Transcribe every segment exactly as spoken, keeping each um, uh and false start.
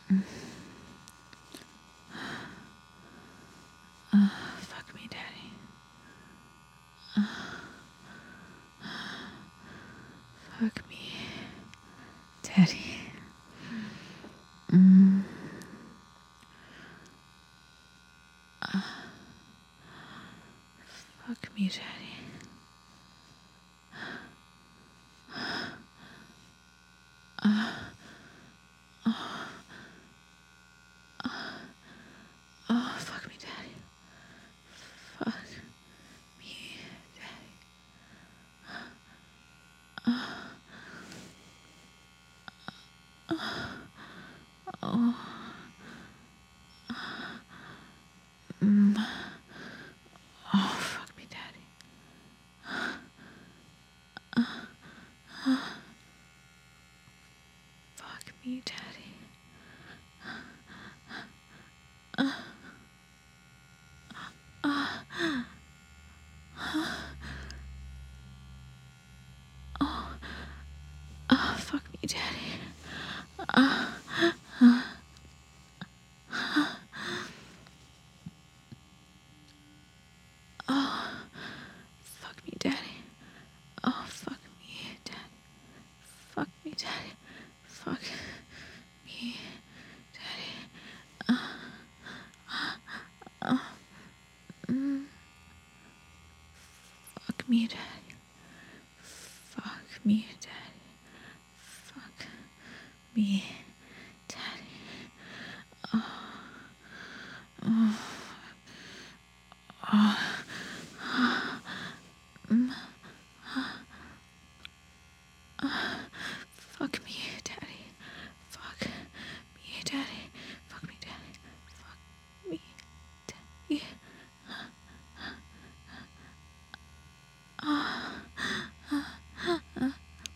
Uh, fuck me, daddy. Uh, fuck me, daddy. Mm. Uh, fuck me, daddy. Uh, oh, oh, fuck me, daddy. Fuck me, daddy. Uh, oh, mm, oh, fuck me, daddy. Uh, uh, fuck me, daddy. Uh, uh, oh, oh, fuck me, daddy. Uh, uh, oh, fuck me, daddy. Oh, fuck me, daddy. Fuck me, daddy. Fuck me, daddy. Uh, uh, mm, fuck me, daddy. Fuck me, daddy. Fuck me, daddy. Oh, oh, oh, mm, uh, fuck me, daddy. Fuck me, daddy. Fuck me, daddy. Fuck me, daddy. Ah, ah, ah,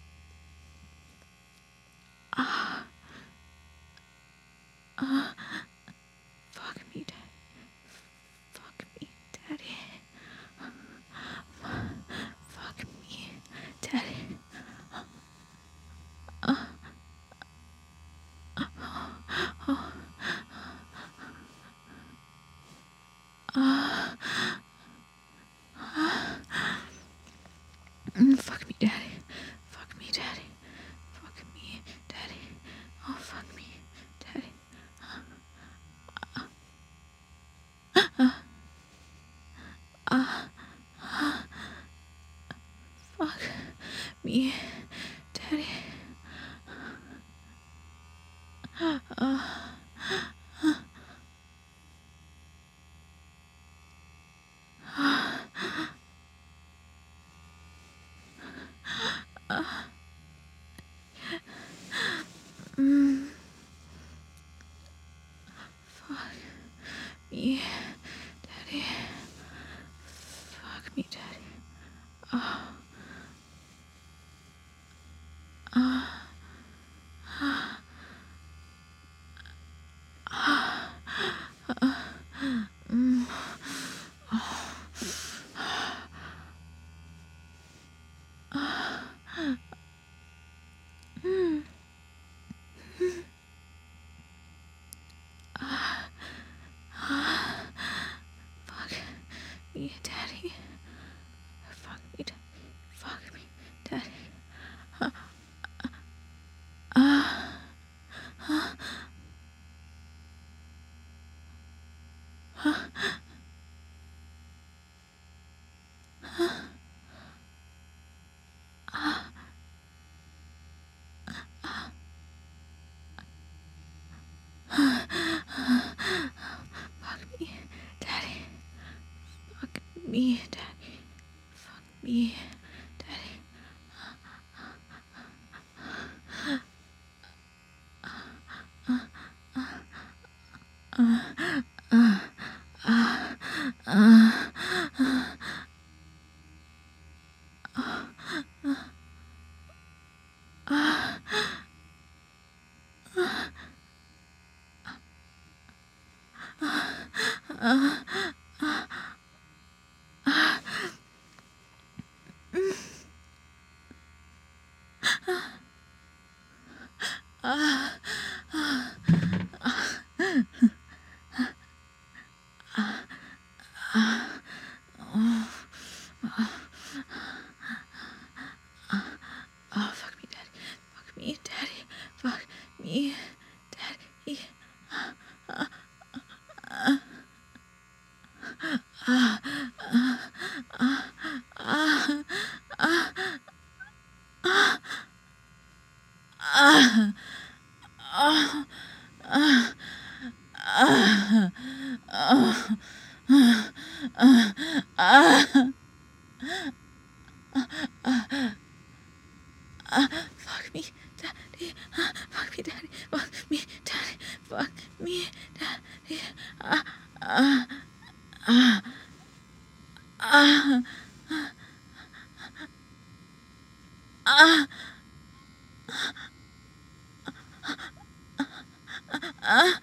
ah, ah, fuck me, daddy. Fuck me, daddy. Fuck me, daddy. Ah, oh, ah, mm, fuck me, daddy. Fuck me, daddy. Fuck me, daddy. Oh, fuck me, daddy. Ah, ah, fuck me, daddy. Ah, ah, ah, mm, fuck me, daddy. Fuck me, daddy. Ah, ah, ah, ah, ah, mm, oh, ah, mm, ah, ah, fuck me, daddy. Fuck me, daddy. Fuck me, daddy. Ah, ah, ah, ah, ah, fuck me, daddy. Fuck me, daddy. Fuck me, daddy. Ah, ah, ah, ah, ah, ah, ah, ah, me, Daddy. Fuck me, Daddy. Fuck me, Daddy. Fuck me, Daddy. Fuck me, Daddy. Ah, ah, ah, ah, ah, ah,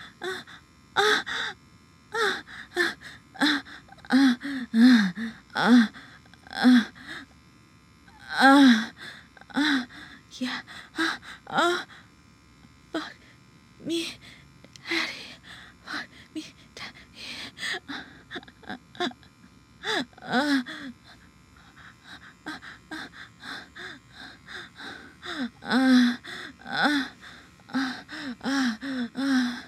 ah, ah, yeah, ah, ah, fuck me, Daddy, fuck me, Daddy, ah, ah, ah, ah, ah,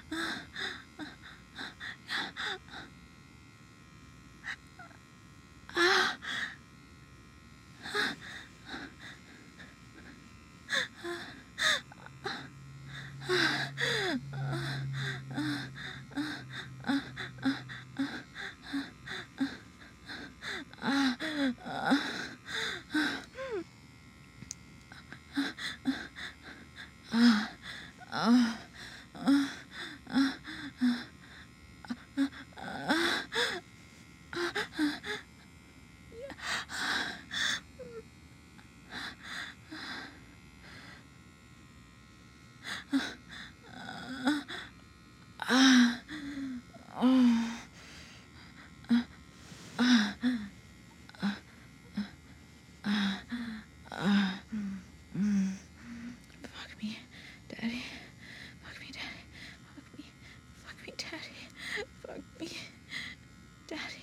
fuck me, Daddy, fuck me, Daddy, fuck me, fuck me, Daddy, fuck me, Daddy.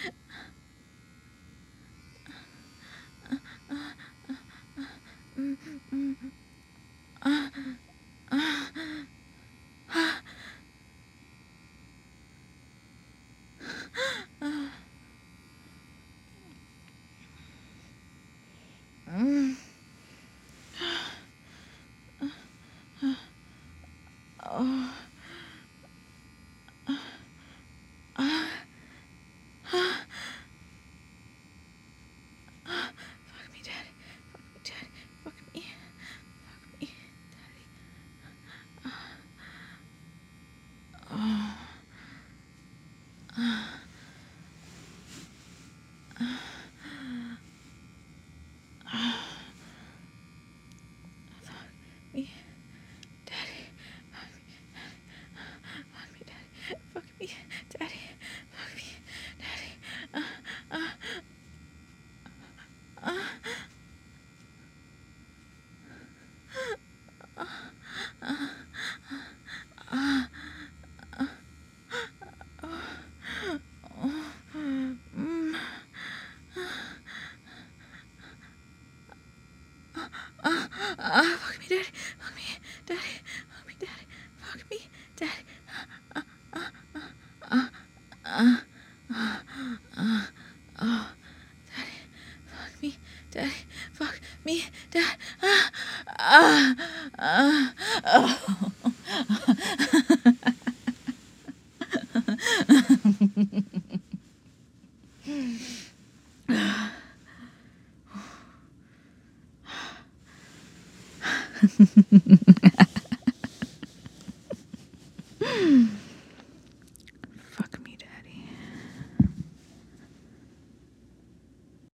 Fuck me, Daddy. Fuck me, Daddy. Fuck me. Fuck me, Daddy. Oh. Fuck me, Daddy. Fuck me, Daddy. Fuck me, Daddy. Fuck me, Daddy. Uh, uh, uh. Ah, fuck me, Daddy. Fuck me, Daddy. Fuck me, Daddy. Fuck me, Daddy. Ah, ah, ah, ah, ah, ah, oh, Daddy. Fuck me, Daddy. Fuck me, Dad. Ah, ah, ah, oh.